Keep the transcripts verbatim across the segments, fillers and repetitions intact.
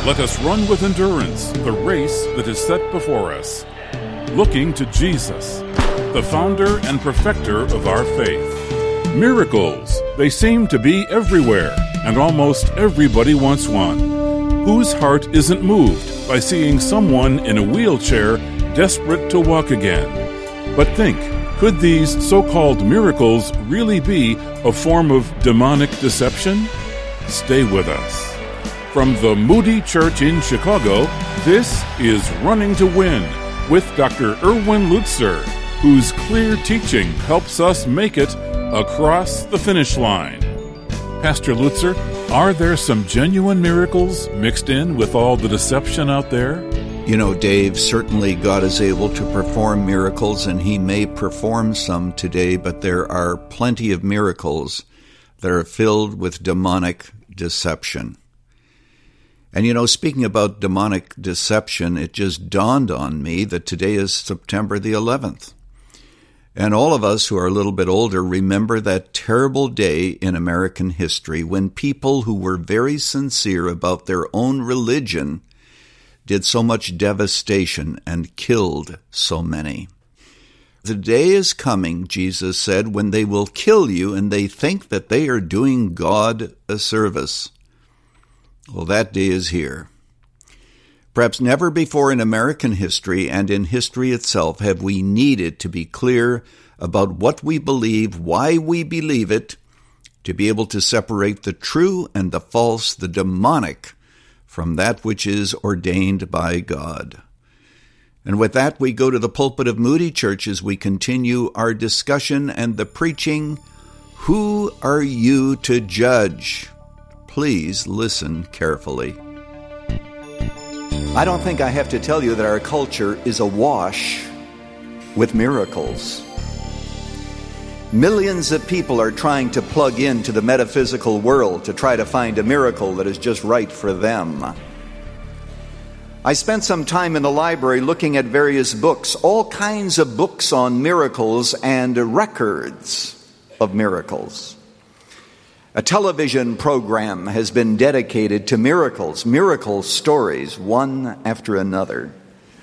Let us run with endurance the race that is set before us, looking to Jesus, the founder and perfecter of our faith. Miracles, they seem to be everywhere, and almost everybody wants one. Whose heart isn't moved by seeing someone in a wheelchair desperate to walk again? But think, could these so-called miracles really be a form of demonic deception? Stay with us. From the Moody Church in Chicago, this is Running to Win with Doctor Erwin Lutzer, whose clear teaching helps us make it across the finish line. Pastor Lutzer, are there some genuine miracles mixed in with all the deception out there? You know, Dave, certainly God is able to perform miracles, and He may perform some today, but there are plenty of miracles that are filled with demonic deception. And you know, speaking about demonic deception, it just dawned on me that today is September the eleventh. And all of us who are a little bit older remember that terrible day in American history when people who were very sincere about their own religion did so much devastation and killed so many. The day is coming, Jesus said, when they will kill you and they think that they are doing God a service. Well, that day is here. Perhaps never before in American history and in history itself have we needed to be clear about what we believe, why we believe it, to be able to separate the true and the false, the demonic, from that which is ordained by God. And with that, we go to the pulpit of Moody Church as we continue our discussion and the preaching, Who Are You to Judge? Please listen carefully. I don't think I have to tell you that our culture is awash with miracles. Millions of people are trying to plug into the metaphysical world to try to find a miracle that is just right for them. I spent some time in the library looking at various books, all kinds of books on miracles and records of miracles. A television program has been dedicated to miracles, miracle stories, one after another.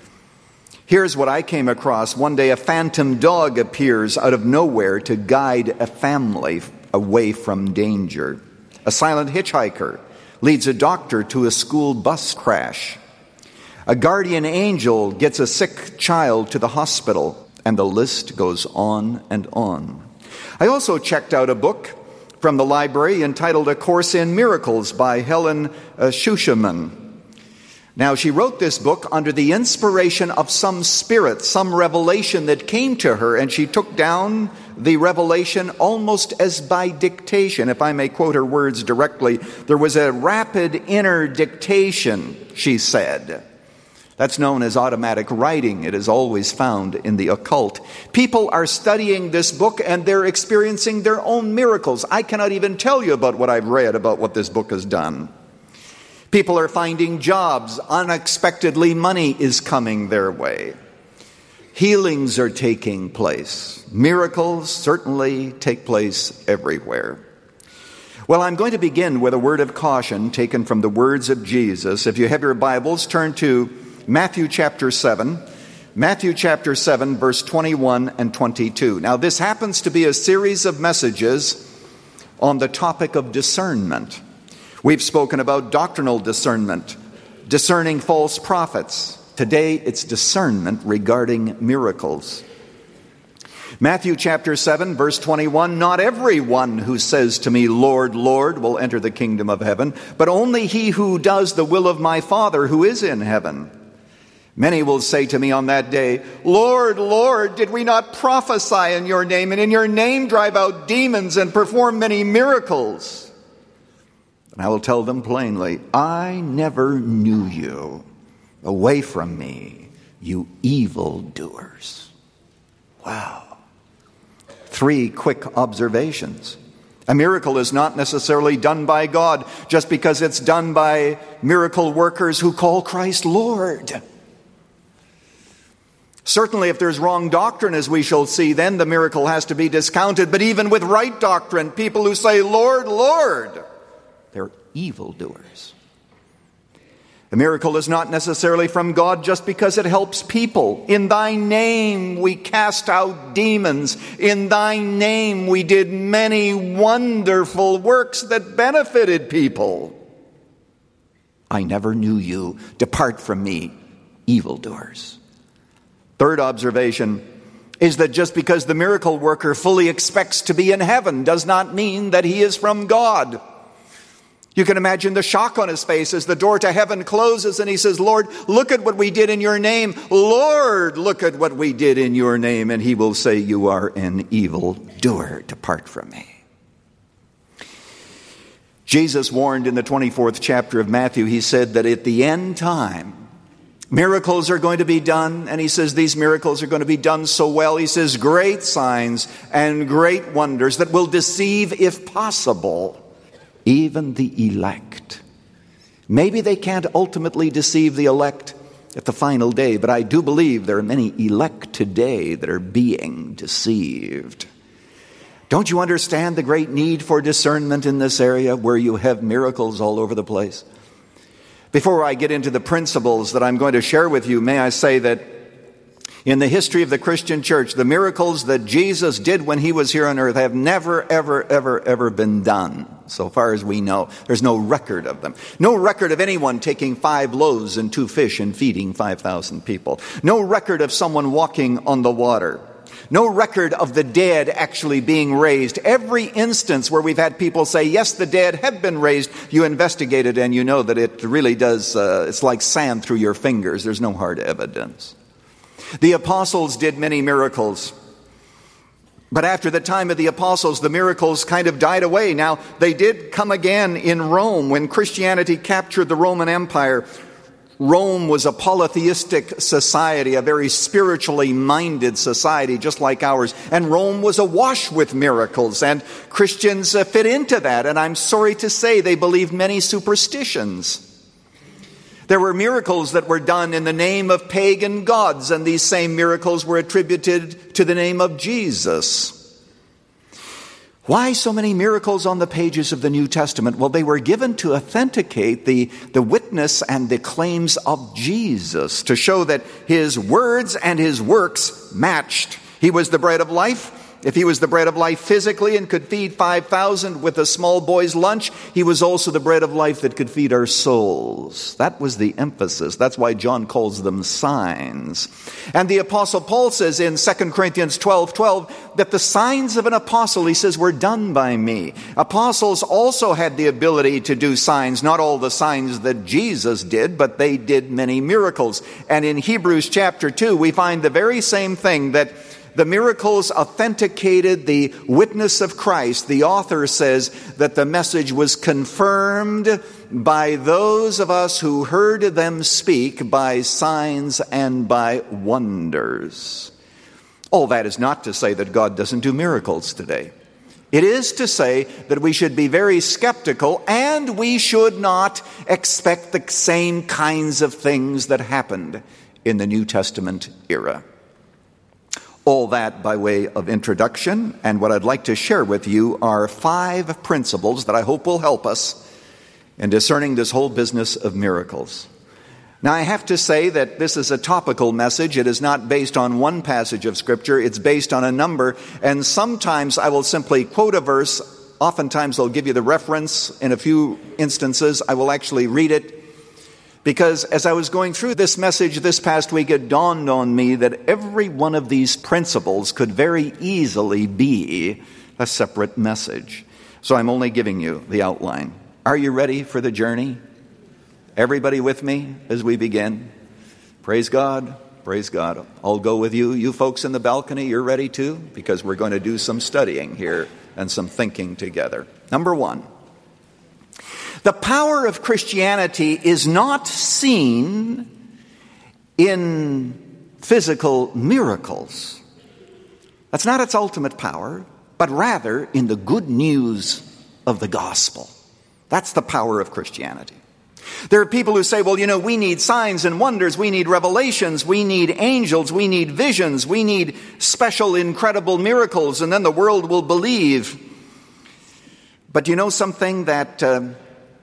Here's what I came across. One day a phantom dog appears out of nowhere to guide a family away from danger. A silent hitchhiker leads a doctor to a school bus crash. A guardian angel gets a sick child to the hospital, and the list goes on and on. I also checked out a book from the library entitled A Course in Miracles by Helen uh, Schusterman. Now, she wrote this book under the inspiration of some spirit, some revelation that came to her, and she took down the revelation almost as by dictation. If I may quote her words directly, there was a rapid inner dictation, she said. That's known as automatic writing. It is always found in the occult. People are studying this book and they're experiencing their own miracles. I cannot even tell you about what I've read about what this book has done. People are finding jobs. Unexpectedly, money is coming their way. Healings are taking place. Miracles certainly take place everywhere. Well, I'm going to begin with a word of caution taken from the words of Jesus. If you have your Bibles, turn to Matthew chapter seven, Matthew chapter seven, verse twenty-one and twenty-two. Now, this happens to be a series of messages on the topic of discernment. We've spoken about doctrinal discernment, discerning false prophets. Today, it's discernment regarding miracles. Matthew chapter seven, verse twenty-one, not everyone who says to me, Lord, Lord, will enter the kingdom of heaven, but only he who does the will of my Father who is in heaven. Many will say to me on that day, Lord, Lord, did we not prophesy in your name, and in your name drive out demons and perform many miracles? And I will tell them plainly, I never knew you. Away from me, you evildoers. Wow. Three quick observations. A miracle is not necessarily done by God just because it's done by miracle workers who call Christ Lord. Certainly, if there's wrong doctrine, as we shall see, then the miracle has to be discounted. But even with right doctrine, people who say, Lord, Lord, they're evildoers. A miracle is not necessarily from God just because it helps people. In thy name we cast out demons. In thy name we did many wonderful works that benefited people. I never knew you. Depart from me, evildoers. Third observation is that just because the miracle worker fully expects to be in heaven does not mean that he is from God. You can imagine the shock on his face as the door to heaven closes and he says, Lord, look at what we did in your name. Lord, look at what we did in your name. And he will say, you are an evildoer. Depart from me. Jesus warned in the twenty-fourth chapter of Matthew, he said that at the end time, miracles are going to be done. And he says these miracles are going to be done so well. He says great signs and great wonders that will deceive, if possible, even the elect. Maybe they can't ultimately deceive the elect at the final day, but I do believe there are many elect today that are being deceived. Don't you understand the great need for discernment in this area where you have miracles all over the place? Before I get into the principles that I'm going to share with you, may I say that in the history of the Christian church, the miracles that Jesus did when he was here on earth have never, ever, ever, ever been done. So far as we know, there's no record of them. No record of anyone taking five loaves and two fish and feeding five thousand people. No record of someone walking on the water. No record of the dead actually being raised. Every instance where we've had people say, yes, the dead have been raised, you investigate it and you know that it really does, uh, it's like sand through your fingers. There's no hard evidence. The apostles did many miracles. But after the time of the apostles, the miracles kind of died away. Now, they did come again in Rome when Christianity captured the Roman Empire. Rome was a polytheistic society, a very spiritually minded society, just like ours. And Rome was awash with miracles, and Christians uh, fit into that. And I'm sorry to say they believed many superstitions. There were miracles that were done in the name of pagan gods, and these same miracles were attributed to the name of Jesus. Why so many miracles on the pages of the New Testament? Well, they were given to authenticate the, the witness and the claims of Jesus, to show that his words and his works matched. He was the bread of life. If he was the bread of life physically and could feed five thousand with a small boy's lunch, he was also the bread of life that could feed our souls. That was the emphasis. That's why John calls them signs. And the Apostle Paul says in Second Corinthians twelve twelve that the signs of an apostle, he says, were done by me. Apostles also had the ability to do signs, not all the signs that Jesus did, but they did many miracles. And in Hebrews chapter two, we find the very same thing, that the miracles authenticated the witness of Christ. The author says that the message was confirmed by those of us who heard them speak by signs and by wonders. All that is not to say that God doesn't do miracles today. It is to say that we should be very skeptical, and we should not expect the same kinds of things that happened in the New Testament era. All that by way of introduction, and what I'd like to share with you are five principles that I hope will help us in discerning this whole business of miracles. Now, I have to say that this is a topical message. It is not based on one passage of Scripture. It's based on a number, and sometimes I will simply quote a verse. Oftentimes I'll give you the reference. In a few instances, I will actually read it. Because as I was going through this message this past week, it dawned on me that every one of these principles could very easily be a separate message. So I'm only giving you the outline. Are you ready for the journey? Everybody with me as we begin? Praise God. Praise God. I'll go with you. You folks in the balcony, you're ready too? Because we're going to do some studying here and some thinking together. Number one. The power of Christianity is not seen in physical miracles. That's not its ultimate power, but rather in the good news of the gospel. That's the power of Christianity. There are people who say, well, you know, we need signs and wonders, we need revelations, we need angels, we need visions, we need special, incredible miracles, and then the world will believe. But you know something that... Uh,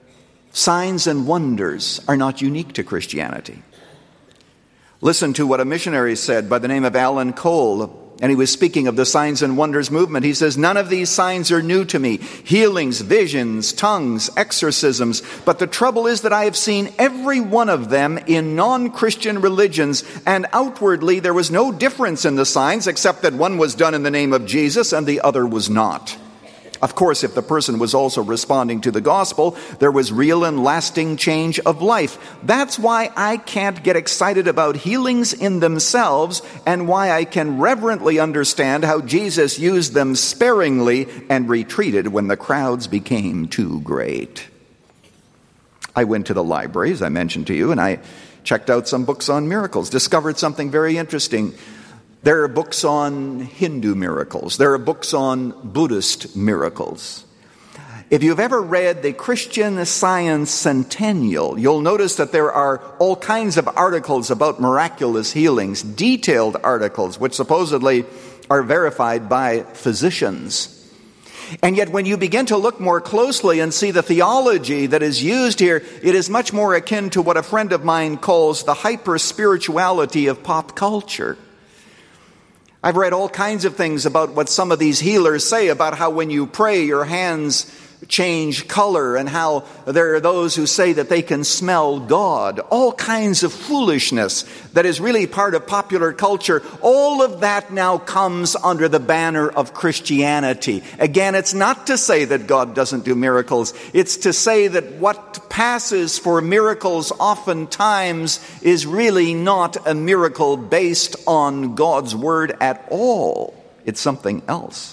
Signs and wonders are not unique to Christianity. Listen to what a missionary said by the name of Alan Cole, and he was speaking of the signs and wonders movement. He says, "None of these signs are new to me. Healings, visions, tongues, exorcisms. But the trouble is that I have seen every one of them in non-Christian religions, and outwardly there was no difference in the signs except that one was done in the name of Jesus and the other was not." Of course, if the person was also responding to the gospel, there was real and lasting change of life. That's why I can't get excited about healings in themselves, and why I can reverently understand how Jesus used them sparingly and retreated when the crowds became too great. I went to the library, as I mentioned to you, and I checked out some books on miracles, discovered something very interesting. There are books on Hindu miracles. There are books on Buddhist miracles. If you've ever read the Christian Science Centennial, you'll notice that there are all kinds of articles about miraculous healings, detailed articles, which supposedly are verified by physicians. And yet when you begin to look more closely and see the theology that is used here, it is much more akin to what a friend of mine calls the hyper-spirituality of pop culture. I've read all kinds of things about what some of these healers say about how when you pray, your hands change color, and how there are those who say that they can smell God. All kinds of foolishness that is really part of popular culture. All of that now comes under the banner of Christianity. Again, it's not to say that God doesn't do miracles. It's to say that what passes for miracles oftentimes is really not a miracle based on God's word at all. It's something else.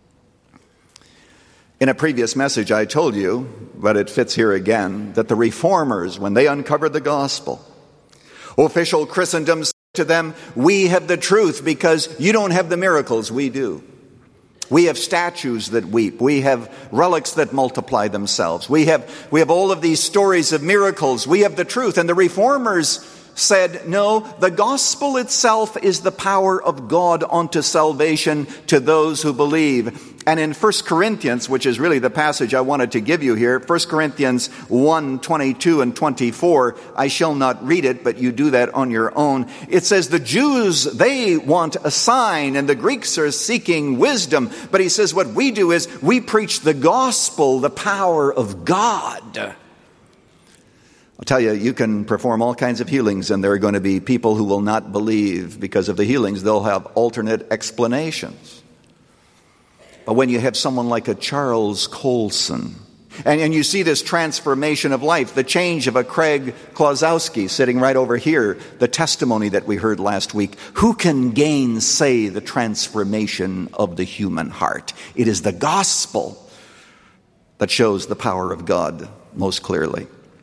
In a previous message, I told you, but it fits here again, that the reformers, when they uncovered the gospel, official Christendom said to them, "We have the truth because you don't have the miracles, we do. We have statues that weep. We have relics that multiply themselves. We have, we have all of these stories of miracles. We have the truth." And the reformers said, no, the gospel itself is the power of God unto salvation to those who believe. And in First Corinthians, which is really the passage I wanted to give you here, First Corinthians one, twenty-two and twenty-four, I shall not read it, but you do that on your own. It says the Jews, they want a sign, and the Greeks are seeking wisdom. But he says what we do is we preach the gospel, the power of God. I'll tell you, you can perform all kinds of healings, and there are going to be people who will not believe because of the healings. They'll have alternate explanations. But when you have someone like a Charles Colson, and, and you see this transformation of life, the change of a Craig Klosowski sitting right over here, the testimony that we heard last week, who can gainsay the transformation of the human heart? It is the gospel that shows the power of God most clearly.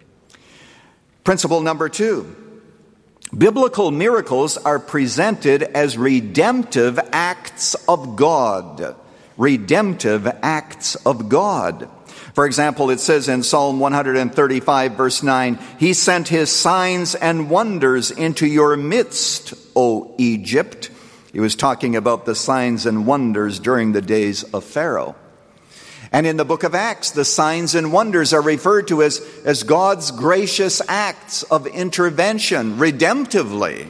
Principle number two, biblical miracles are presented as redemptive acts of God. Redemptive acts of God. For example, it says in Psalm one thirty-five, verse nine, "He sent his signs and wonders into your midst, O Egypt." He was talking about the signs and wonders during the days of Pharaoh. And in the book of Acts, the signs and wonders are referred to as, as God's gracious acts of intervention, redemptively.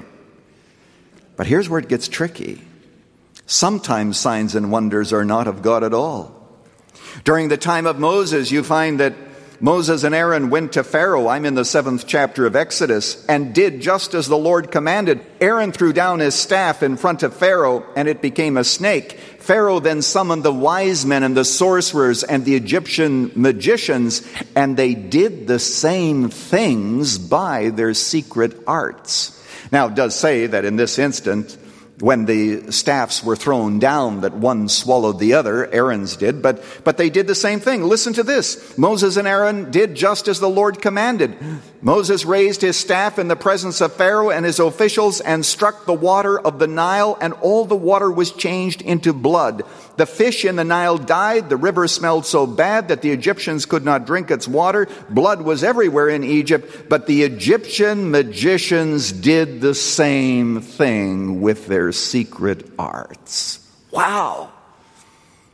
But here's where it gets tricky. Sometimes signs and wonders are not of God at all. During the time of Moses, you find that Moses and Aaron went to Pharaoh, I'm in the seventh chapter of Exodus, and did just as the Lord commanded. Aaron threw down his staff in front of Pharaoh, and it became a snake. Pharaoh then summoned the wise men and the sorcerers and the Egyptian magicians, and they did the same things by their secret arts. Now, it does say that in this instant, when the staffs were thrown down, that one swallowed the other, Aaron's did, but, but they did the same thing. Listen to this. Moses and Aaron did just as the Lord commanded. Moses raised his staff in the presence of Pharaoh and his officials and struck the water of the Nile, and all the water was changed into blood. The fish in the Nile died. The river smelled so bad that the Egyptians could not drink its water. Blood was everywhere in Egypt, but the Egyptian magicians did the same thing with their secret arts. Wow.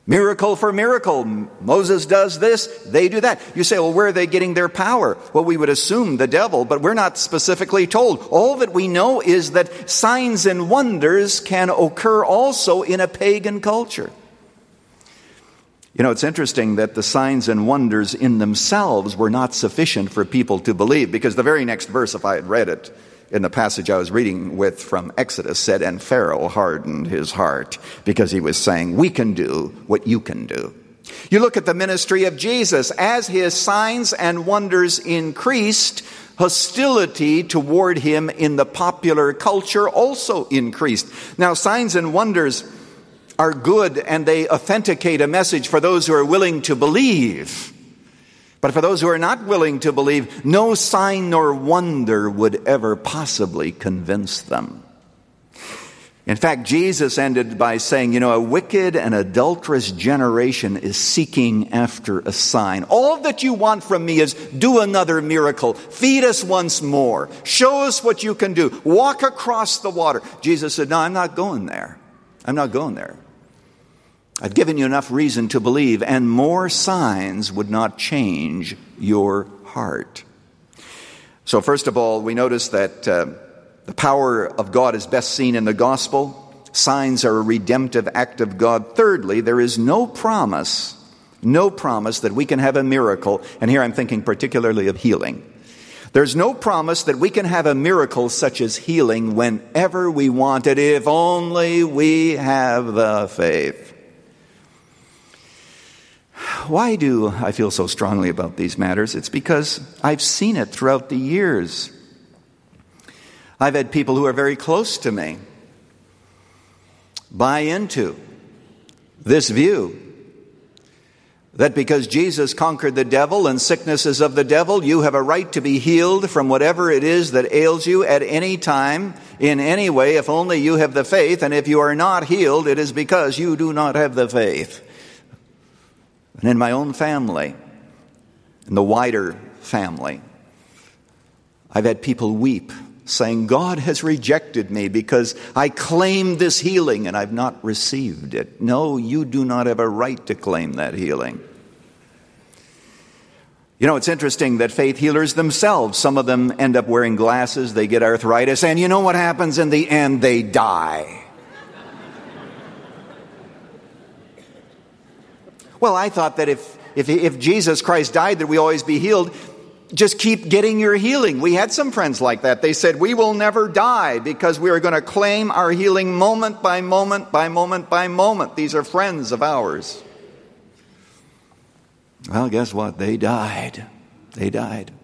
Miracle for miracle. Moses does this, they do that. You say, well, where are they getting their power? Well, we would assume the devil, but we're not specifically told. All that we know is that signs and wonders can occur also in a pagan culture. You know, it's interesting that the signs and wonders in themselves were not sufficient for people to believe, because the very next verse, if I had read it in the passage I was reading with from Exodus, said, and Pharaoh hardened his heart, because he was saying, we can do what you can do. You look at the ministry of Jesus. As his signs and wonders increased, hostility toward him in the popular culture also increased. Now, signs and wonders are good, and they authenticate a message for those who are willing to believe. But for those who are not willing to believe, no sign nor wonder would ever possibly convince them. In fact, Jesus ended by saying, you know, a wicked and adulterous generation is seeking after a sign. All that you want from me is do another miracle. Feed us once more. Show us what you can do. Walk across the water. Jesus said, no, I'm not going there. I'm not going there. I've given you enough reason to believe, and more signs would not change your heart. So first of all, we notice that uh, the power of God is best seen in the gospel. Signs are a redemptive act of God. Thirdly, there is no promise, no promise that we can have a miracle, and here I'm thinking particularly of healing. There's no promise that we can have a miracle such as healing whenever we want it, if only we have the faith. Why do I feel so strongly about these matters? It's because I've seen it throughout the years. I've had people who are very close to me buy into this view that because Jesus conquered the devil and sicknesses of the devil, you have a right to be healed from whatever it is that ails you at any time, in any way, if only you have the faith. And if you are not healed, it is because you do not have the faith. And in my own family, in the wider family, I've had people weep, saying, God has rejected me because I claimed this healing and I've not received it. No, you do not have a right to claim that healing. You know, it's interesting that faith healers themselves, some of them end up wearing glasses, they get arthritis, and you know what happens in the end? They die. Well, I thought that if, if, if Jesus Christ died, that we always be healed. Just keep getting your healing. We had some friends like that. They said, we will never die because we are going to claim our healing moment by moment by moment by moment. These are friends of ours. Well, guess what? They died. They died.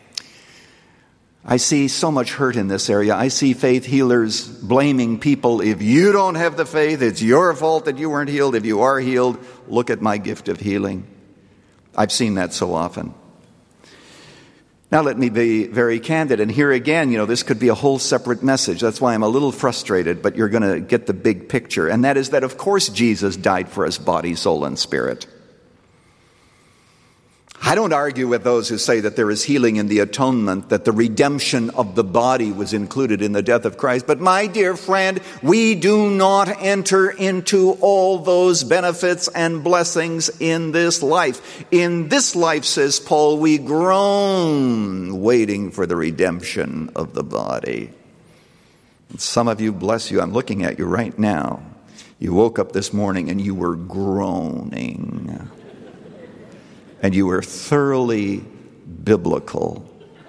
I see so much hurt in this area. I see faith healers blaming people. If you don't have the faith, it's your fault that you weren't healed. If you are healed, look at my gift of healing. I've seen that so often. Now let me be very candid. And here again, you know, this could be a whole separate message. That's why I'm a little frustrated, but you're going to get the big picture. And that is that, of course, Jesus died for us, body, soul, and spirit. I don't argue with those who say that there is healing in the atonement, that the redemption of the body was included in the death of Christ. But my dear friend, we do not enter into all those benefits and blessings in this life. In this life, says Paul, we groan waiting for the redemption of the body. And some of you, bless you, I'm looking at you right now. You woke up this morning and you were groaning. And you were thoroughly biblical.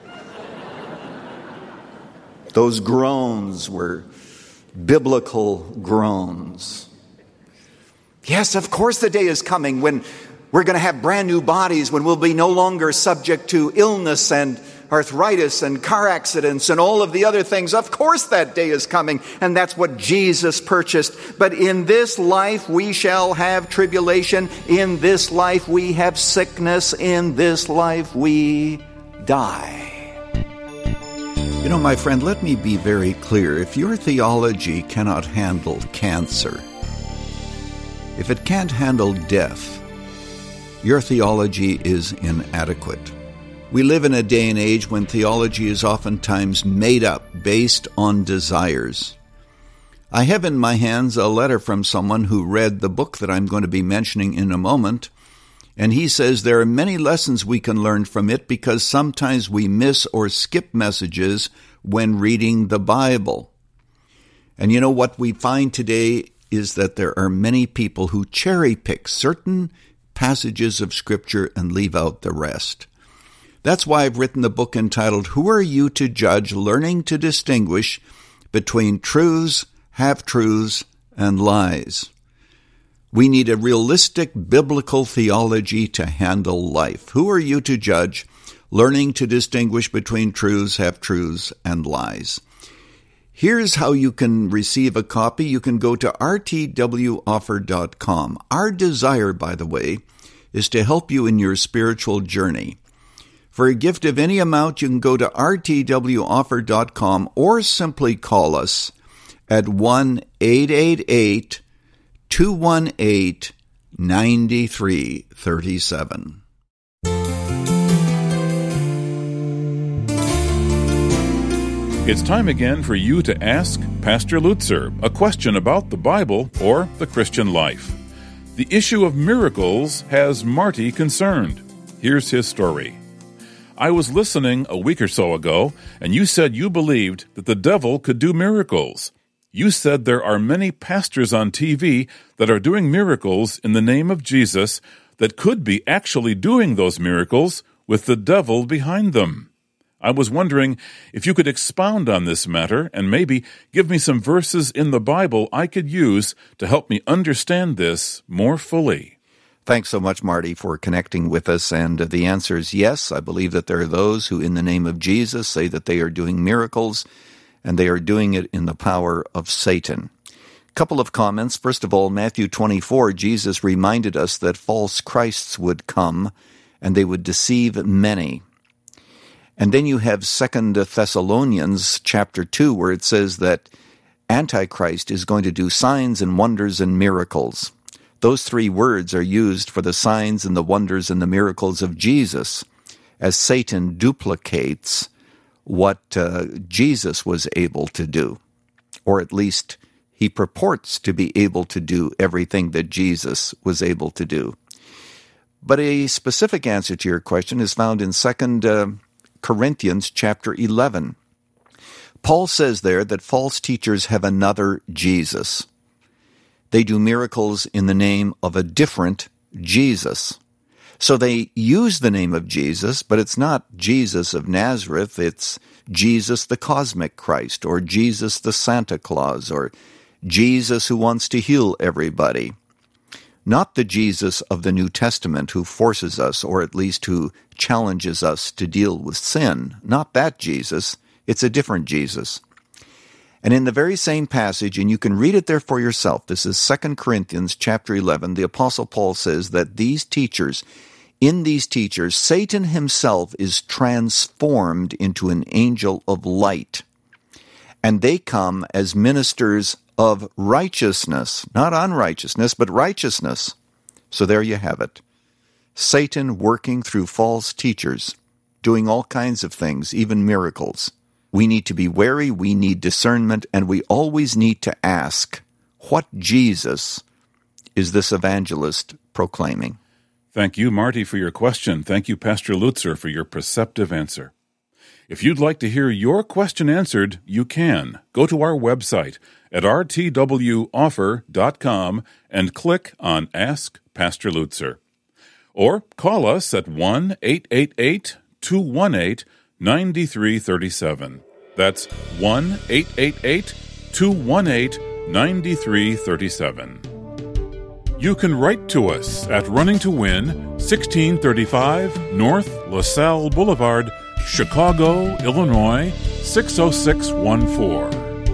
Those groans were biblical groans. Yes, of course the day is coming when we're going to have brand new bodies, when we'll be no longer subject to illness and arthritis and car accidents and all of the other things. Of course that day is coming, and that's what Jesus purchased. But in this life we shall have tribulation. In this life we have sickness. In this life we die. You know, my friend, let me be very clear. If your theology cannot handle cancer, if it can't handle death, your theology is inadequate. We live in a day and age when theology is oftentimes made up based on desires. I have in my hands a letter from someone who read the book that I'm going to be mentioning in a moment, and he says there are many lessons we can learn from it because sometimes we miss or skip messages when reading the Bible. And you know what we find today is that there are many people who cherry-pick certain passages of Scripture and leave out the rest. That's why I've written the book entitled, Who Are You to Judge? Learning to Distinguish Between Truths, Half-Truths, and Lies. We need a realistic biblical theology to handle life. Who are you to judge? Learning to distinguish between truths, half-truths, and lies. Here's how you can receive a copy. You can go to r t w offer dot com. Our desire, by the way, is to help you in your spiritual journey. For a gift of any amount, you can go to r t w offer dot com or simply call us at one eight eight eight, two one eight, nine three three seven. It's time again for you to ask Pastor Lutzer a question about the Bible or the Christian life. The issue of miracles has Marty concerned. Here's his story. I was listening a week or so ago, and you said you believed that the devil could do miracles. You said there are many pastors on T V that are doing miracles in the name of Jesus that could be actually doing those miracles with the devil behind them. I was wondering if you could expound on this matter and maybe give me some verses in the Bible I could use to help me understand this more fully. Thanks so much, Marty, for connecting with us. And the answer is yes. I believe that there are those who, in the name of Jesus, say that they are doing miracles, and they are doing it in the power of Satan. Couple of comments. First of all, Matthew twenty-four, Jesus reminded us that false Christs would come, and they would deceive many. And then you have Second Thessalonians chapter two, where it says that Antichrist is going to do signs and wonders and miracles. Those three words are used for the signs and the wonders and the miracles of Jesus, as Satan duplicates what uh, Jesus was able to do, or at least he purports to be able to do everything that Jesus was able to do. But a specific answer to your question is found in Second uh, Corinthians chapter eleven. Paul says there that false teachers have another Jesus. They do miracles in the name of a different Jesus. So they use the name of Jesus, but it's not Jesus of Nazareth, it's Jesus the Cosmic Christ, or Jesus the Santa Claus, or Jesus who wants to heal everybody. Not the Jesus of the New Testament who forces us, or at least who challenges us to deal with sin. Not that Jesus. It's a different Jesus. And in the very same passage, and you can read it there for yourself, this is Second Corinthians chapter eleven, the Apostle Paul says that these teachers, in these teachers, Satan himself is transformed into an angel of light. And they come as ministers of righteousness, not unrighteousness, but righteousness. So there you have it. Satan working through false teachers, doing all kinds of things, even miracles. We need to be wary, we need discernment, and we always need to ask, what Jesus is this evangelist proclaiming? Thank you, Marty, for your question. Thank you, Pastor Lutzer, for your perceptive answer. If you'd like to hear your question answered, you can. Go to our website at r t w offer dot com and click on Ask Pastor Lutzer. Or call us at one eight eight eight, two one eight, nine three three seven. That's one eight eight eight, two one eight, nine three three seven. You can write to us at Running to Win, sixteen thirty-five North LaSalle Boulevard, Chicago, Illinois, six oh six one four.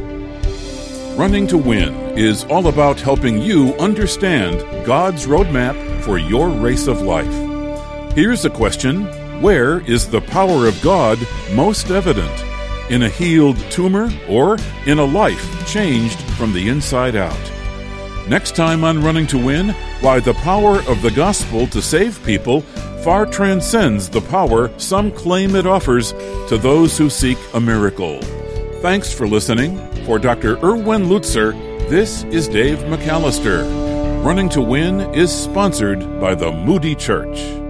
Running to Win is all about helping you understand God's roadmap for your race of life. Here's a question: where is the power of God most evident? In a healed tumor or in a life changed from the inside out? Next time on Running to Win, why the power of the gospel to save people far transcends the power some claim it offers to those who seek a miracle. Thanks for listening. For Doctor Erwin Lutzer, this is Dave McAllister. Running to Win is sponsored by the Moody Church.